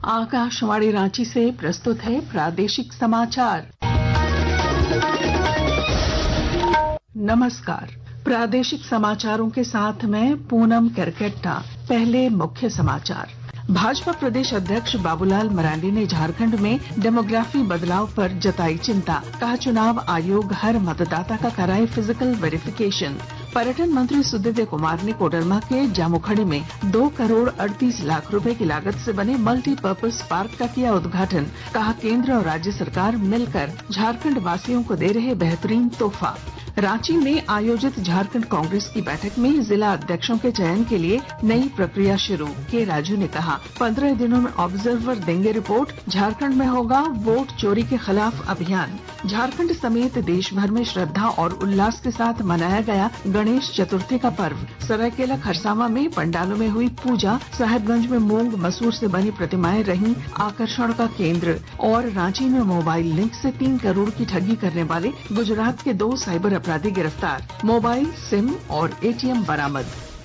आकाशवाणी रांची से प्रस्तुत है प्रादेशिक समाचार। नमस्कार, प्रादेशिक समाचारों के साथ मैं पूनम करकेट्टा। पहले मुख्य समाचार। भाजपा प्रदेश अध्यक्ष बाबूलाल मरांडी ने झारखंड में डेमोग्राफी बदलाव पर जताई चिंता। कहा, चुनाव आयोग हर मतदाता का कराए फिजिकल वेरिफिकेशन। पर्यटन मंत्री सुदीव्य कुमार ने कोडरमा के जामुखड़ी में 2 करोड़ 38 लाख रुपए की लागत से बने मल्टीपर्पज पार्क का किया उद्घाटन। कहा, केंद्र और राज्य सरकार मिलकर झारखंड वासियों को दे रहे बेहतरीन तोहफा। रांची में आयोजित झारखंड कांग्रेस की बैठक में जिला अध्यक्षों के चयन के लिए नई प्रक्रिया शुरू। के राजू ने कहा, 15 दिनों में ऑब्जर्वर देंगे रिपोर्ट। झारखंड में होगा वोट चोरी के खिलाफ अभियान। झारखंड समेत देश भर में श्रद्धा और उल्लास के साथ मनाया गया गणेश चतुर्थी का पर्व। सरायकेला खरसावां में पंडालों में हुई पूजा। साहेबगंज में मूंग मसूर से बनी प्रतिमाएं रहीं आकर्षण का केंद्र। और रांची में मोबाइल लिंक से 3 करोड़ की ठगी करने वाले गुजरात के 2 साइबर अपराधी गिरफ्तार। मोबाइल, सिम और एटीएम बरामद।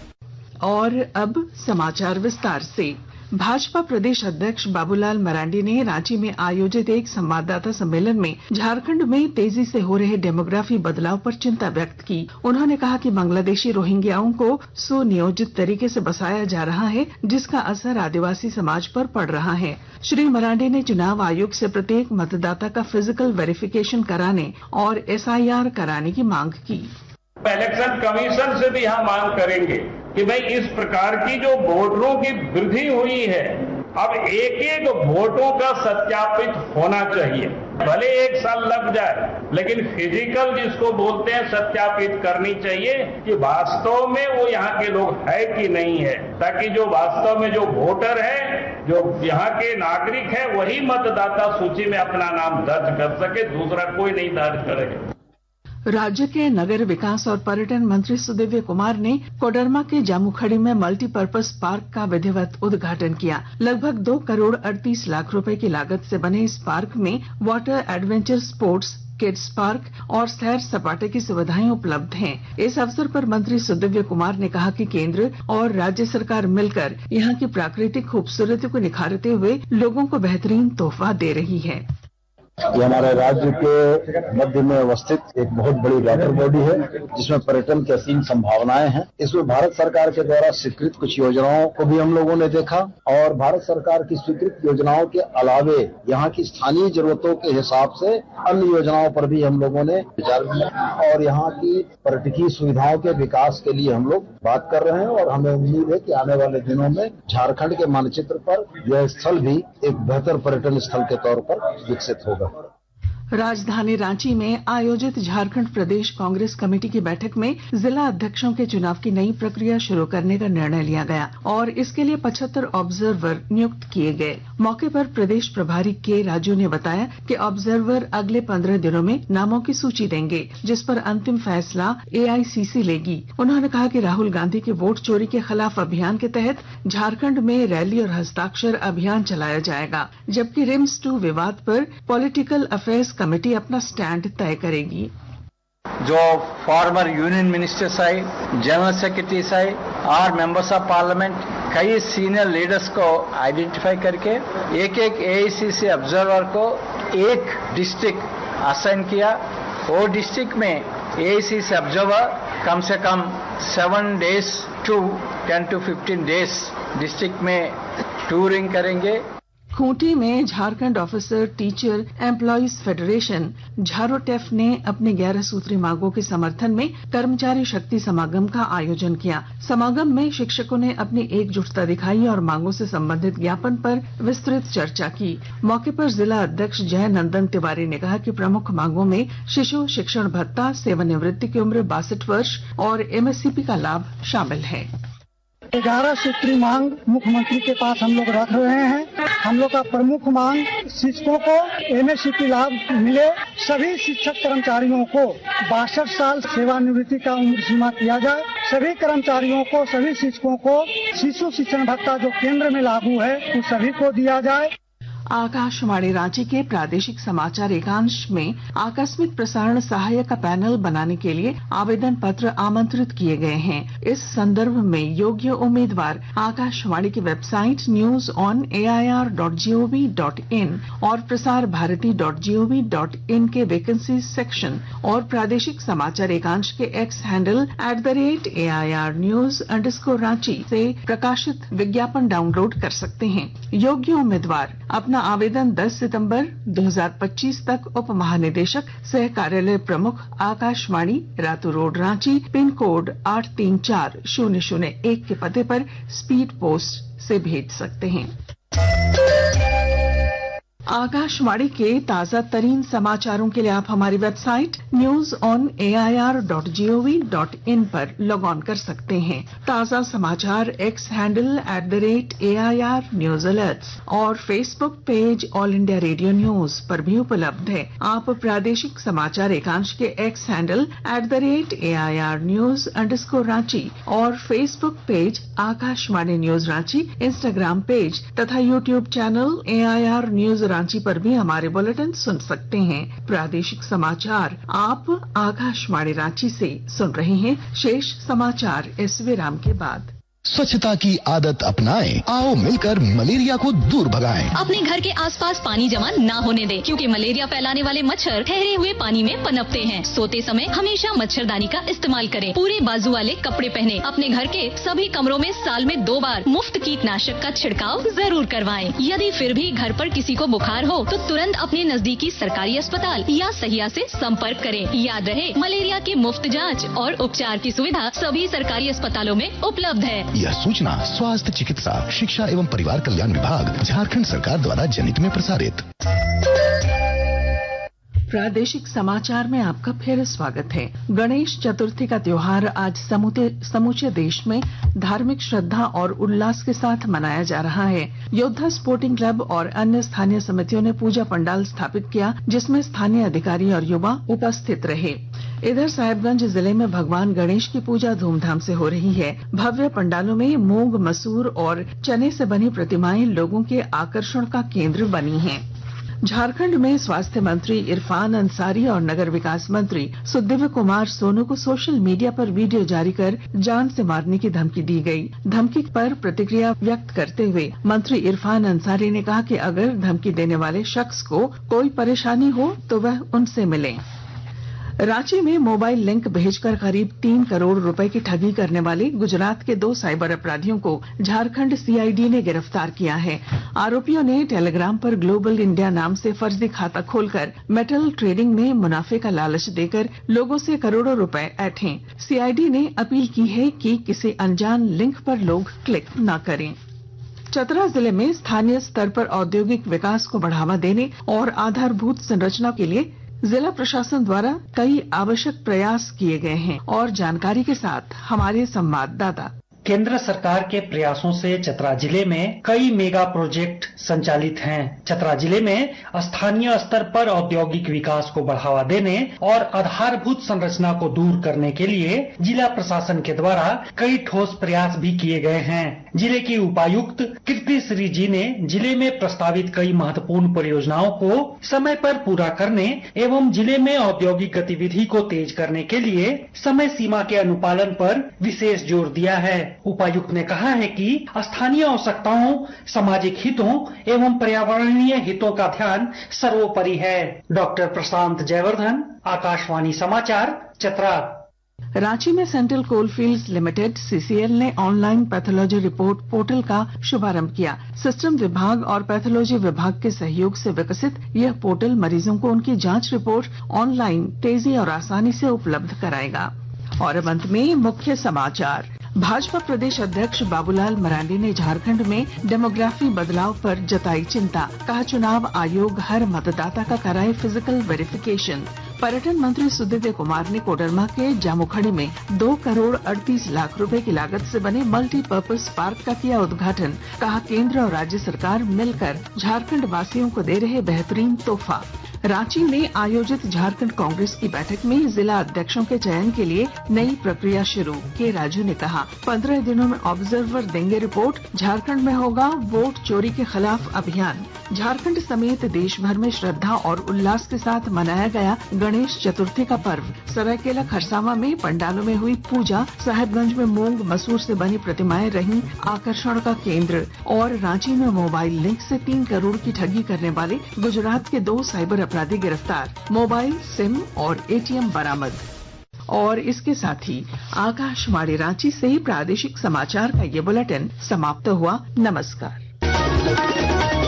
और अब समाचार विस्तार से। भाजपा प्रदेश अध्यक्ष बाबूलाल मरांडी ने रांची में आयोजित एक संवाददाता सम्मेलन में झारखंड में तेजी से हो रहे डेमोग्राफी बदलाव पर चिंता व्यक्त की। उन्होंने कहा कि बांग्लादेशी रोहिंग्याओं को सुनियोजित तरीके से बसाया जा रहा है, जिसका असर आदिवासी समाज पर पड़ रहा है। श्री मरांडी ने चुनाव आयोग से प्रत्येक मतदाता का फिजिकल वेरिफिकेशन कराने और SIR कराने की मांग की। इलेक्शन कमीशन से भी हम मांग करेंगे कि भाई इस प्रकार की जो वोटरों की वृद्धि हुई है, अब एक वोटों का सत्यापित होना चाहिए। भले 1 साल लग जाए, लेकिन फिजिकल जिसको बोलते हैं सत्यापित करनी चाहिए कि वास्तव में वो यहाँ के लोग है कि नहीं है, ताकि जो वास्तव में जो वोटर है, जो यहाँ के नागरिक है, वही मतदाता सूची में अपना नाम दर्ज कर सके, दूसरा कोई नहीं दर्ज करेगा। राज्य के नगर विकास और पर्यटन मंत्री सुदीव्य कुमार ने कोडरमा के जामुखड़ी में मल्टीपर्पज पार्क का विधिवत उद्घाटन किया। लगभग 2 करोड़ 38 लाख रुपए की लागत से बने इस पार्क में water adventure sports, kids park और सैर सपाटे की सुविधाएं उपलब्ध हैं। इस अवसर पर मंत्री सुदीव्य कुमार ने कहा कि केंद्र और राज्य सरकार मिलकर यहाँ की प्राकृतिक खूबसूरती को निखारते हुए लोगों को बेहतरीन तोहफा दे रही है। ये हमारे राज्य के मध्य में अवस्थित एक बहुत बड़ी वाटर बॉडी है, जिसमें पर्यटन की असीम संभावनाएं हैं। इसमें भारत सरकार के द्वारा स्वीकृत कुछ योजनाओं को भी हम लोगों ने देखा और भारत सरकार की स्वीकृत योजनाओं के अलावे यहाँ की स्थानीय जरूरतों के हिसाब से अन्य योजनाओं पर भी हम लोगों ने विचार किया और यहाँ की पर्यटकीय सुविधाओं के विकास के लिए हम लोग बात कर रहे हैं। और हमें उम्मीद है कि आने वाले दिनों में झारखंड के मानचित्र पर यह स्थल भी एक बेहतर पर्यटन स्थल के तौर पर विकसित होगा। राजधानी रांची में आयोजित झारखंड प्रदेश कांग्रेस कमेटी की बैठक में जिला अध्यक्षों के चुनाव की नई प्रक्रिया शुरू करने का निर्णय लिया गया और इसके लिए 75 ऑब्जर्वर नियुक्त किए गए। मौके पर प्रदेश प्रभारी के राजू ने बताया कि ऑब्जर्वर अगले 15 दिनों में नामों की सूची देंगे, जिस पर अंतिम फैसला AICC लेगी। उन्होंने कहा कि राहुल गांधी के वोट चोरी के खिलाफ अभियान के तहत झारखंड में रैली और हस्ताक्षर अभियान चलाया जाएगा, जबकि रिम्स 2 विवाद पर पॉलिटिकल अफेयर्स कमेटी अपना स्टैंड तय करेगी। जो फॉर्मर यूनियन मिनिस्टर्स आए, जनरल सेक्रेटरीज आए और मेंबर्स ऑफ पार्लियामेंट, कई सीनियर लीडर्स को आइडेंटिफाई करके एक AICC ऑब्जर्वर को एक डिस्ट्रिक्ट असाइन किया। वो डिस्ट्रिक्ट में AICC ऑब्जर्वर कम से कम 7 days to 10 to 15 days district में टूरिंग करेंगे। खूंटी में Jharkhand officer teacher employees federation Jharotef ने अपनी 11 सूत्री मांगों के समर्थन में कर्मचारी शक्ति समागम का आयोजन किया। समागम में शिक्षकों ने अपनी एकजुटता दिखाई और मांगों से संबंधित ज्ञापन पर विस्तृत चर्चा की। मौके पर जिला अध्यक्ष जय नंदन तिवारी ने कहा कि प्रमुख मांगों में शिशु शिक्षण भत्ता, सेवानिवृत्ति की उम्र 62 वर्ष और MSCP का लाभ शामिल है। 11 सूत्री मांग मुख्यमंत्री के पास हम लोग रख रहे हैं। हम लोग का प्रमुख मांग शिक्षकों को MSCP लाभ मिले, सभी शिक्षक कर्मचारियों को 62 साल सेवानिवृत्ति का उम्र सीमा किया जाए, सभी कर्मचारियों को, सभी शिक्षकों को शिशु शिक्षण भत्ता जो केंद्र में लागू है वो सभी को दिया जाए। आकाशवाणी रांची के प्रादेशिक समाचार एकांश में आकस्मिक प्रसारण सहायक का पैनल बनाने के लिए आवेदन पत्र आमंत्रित किए गए हैं। इस संदर्भ में योग्य उम्मीदवार आकाशवाणी की वेबसाइट news.on.air.gov.in और प्रसार भारती.gov.in के वैकेंसी सेक्शन और प्रादेशिक समाचार एकांश के एक्स हैंडल @AIR News_Ranchi से प्रकाशित विज्ञापन डाउनलोड कर सकते हैं। योग्य उम्मीदवार अपना आवेदन 10 सितंबर 2025 तक उप महानिदेशक सह कार्यालय प्रमुख Akashvani Ratu road Ranchi pin code 834001 के पते पर स्पीड पोस्ट से भेज सकते हैं। आकाशवाणी के ताजा तरीन समाचारों के लिए आप हमारी वेबसाइट news.on.air.gov.in पर लॉग ऑन कर सकते हैं। ताजा समाचार X handle @AIR News Alerts और Facebook page all India radio news पर भी उपलब्ध है। आप प्रादेशिक समाचार एकांश के एक्स हैंडल @AIR News_Ranchi और Facebook page Akashvani news Ranchi, Instagram page तथा YouTube channel AIR News Ranchi पर भी हमारे बुलेटिन सुन सकते हैं। प्रादेशिक समाचार आप आकाशवाणी रांची से सुन रहे हैं। शेष समाचार इस विराम के बाद। स्वच्छता की आदत अपनाएं। आओ मिलकर मलेरिया को दूर भगाएं। अपने घर के आसपास पानी जमा ना होने दें, क्योंकि मलेरिया फैलाने वाले मच्छर ठहरे हुए पानी में पनपते हैं। सोते समय हमेशा मच्छरदानी का इस्तेमाल करें। पूरे बाजू वाले कपड़े पहने। अपने घर के सभी कमरों में साल में 2 बार मुफ्त कीटनाशक का छिड़काव जरूर करवाएं। यदि फिर भी घर पर किसी को बुखार हो तो तुरंत अपने नजदीकी सरकारी अस्पताल या सहिया से संपर्क करें। याद रहे, मलेरिया की मुफ्त जाँच और उपचार की सुविधा सभी सरकारी अस्पतालों में उपलब्ध है। यह सूचना स्वास्थ्य चिकित्सा शिक्षा एवं परिवार कल्याण विभाग झारखंड सरकार द्वारा जनहित में प्रसारित। प्रादेशिक समाचार में आपका फिर स्वागत है। गणेश चतुर्थी का त्योहार आज समूचे देश में धार्मिक श्रद्धा और उल्लास के साथ मनाया जा रहा है। योद्धा स्पोर्टिंग क्लब और अन्य स्थानीय समितियों ने पूजा पंडाल स्थापित किया, जिसमें स्थानीय अधिकारी और युवा उपस्थित रहे। इधर साहिबगंज जिले में भगवान गणेश की पूजा धूमधाम से हो रही है। भव्य पंडालों में मूंग, मसूर और चने से बनी प्रतिमाएं लोगों के आकर्षण का केंद्र बनी हैं। झारखंड में स्वास्थ्य मंत्री इरफान अंसारी और नगर विकास मंत्री सुदिव्य कुमार सोनू को सोशल मीडिया पर वीडियो जारी कर जान से मारने की धमकी दी गई। धमकी पर प्रतिक्रिया व्यक्त करते हुए मंत्री इरफान अंसारी ने कहा कि अगर धमकी देने वाले शख्स को कोई परेशानी हो तो वह उनसे मिले। रांची में मोबाइल लिंक भेजकर करीब 3 करोड़ रुपए की ठगी करने वाले गुजरात के 2 साइबर अपराधियों को झारखंड सीआईडी ने गिरफ्तार किया है। आरोपियों ने टेलीग्राम पर ग्लोबल इंडिया नाम से फर्जी खाता खोलकर मेटल ट्रेडिंग में मुनाफे का लालच देकर लोगों से करोड़ों रुपए ऐंठे। सीआईडी ने अपील की है कि किसी अनजान लिंक पर लोग क्लिक न करें। चतरा जिले में स्थानीय स्तर पर औद्योगिक विकास को बढ़ावा देने और आधारभूत संरचना के लिए जिला प्रशासन द्वारा कई आवश्यक प्रयास किए गए हैं और जानकारी के साथ हमारे संवाददाता। केंद्र सरकार के प्रयासों से चतरा जिले में कई मेगा प्रोजेक्ट संचालित हैं। चतरा जिले में स्थानीय स्तर पर औद्योगिक विकास को बढ़ावा देने और आधारभूत संरचना को दूर करने के लिए जिला प्रशासन के द्वारा कई ठोस प्रयास भी किए गए हैं। जिले की उपायुक्त कीर्ति श्री जी ने जिले में प्रस्तावित कई महत्वपूर्ण परियोजनाओं को समय पर पूरा करने एवं जिले में औद्योगिक गतिविधि को तेज करने के लिए समय सीमा के अनुपालन पर विशेष जोर दिया है। उपायुक्त ने कहा है कि स्थानीय आवश्यकताओं, सामाजिक हितों एवं पर्यावरणीय हितों का ध्यान सर्वोपरि है। डॉक्टर प्रशांत जयवर्धन, आकाशवाणी समाचार, चतरा। रांची में सेंट्रल कोलफील्ड्स लिमिटेड सीसीएल ने ऑनलाइन पैथोलॉजी रिपोर्ट पोर्टल का शुभारंभ किया। सिस्टम विभाग और पैथोलॉजी विभाग के सहयोग से विकसित यह पोर्टल मरीजों को उनकी जांच रिपोर्ट ऑनलाइन तेजी और आसानी से उपलब्ध कराएगा। और अब अंत में मुख्य समाचार। भाजपा प्रदेश अध्यक्ष बाबूलाल मरांडी ने झारखंड में डेमोग्राफी बदलाव पर जताई चिंता। कहा, चुनाव आयोग हर मतदाता का कराए फिजिकल वेरिफिकेशन। पर्यटन मंत्री सुदिव्य कुमार ने कोडरमा के जामुखड़ी में 2 करोड़ 38 लाख रुपए की लागत से बने मल्टीपर्पज पार्क का किया उद्घाटन। कहा, केंद्र और राज्य सरकार मिलकर झारखंड वासियों को दे रहे बेहतरीन तोहफा। रांची में आयोजित झारखंड कांग्रेस की बैठक में जिला अध्यक्षों के चयन के लिए नई प्रक्रिया शुरू। के राजू ने कहा 15 दिनों में ऑब्जर्वर देंगे रिपोर्ट। झारखंड में होगा वोट चोरी के खिलाफ अभियान। झारखंड समेत देश भर में श्रद्धा और उल्लास के साथ मनाया गया गणेश चतुर्थी का पर्व। सरायकेला खरसावां में पंडालों में हुई पूजा। साहेबगंज में मूंग मसूर से बनी प्रतिमाएं रहीं आकर्षण का केंद्र। और रांची में मोबाइल लिंक से 3 करोड़ की ठगी करने वाले गुजरात के 2 साइबर अपराधी गिरफ्तार। मोबाइल, सिम और एटीएम बरामद। और इसके साथ ही आकाशवाणी रांची से प्रादेशिक समाचार का ये बुलेटिन समाप्त हुआ। नमस्कार।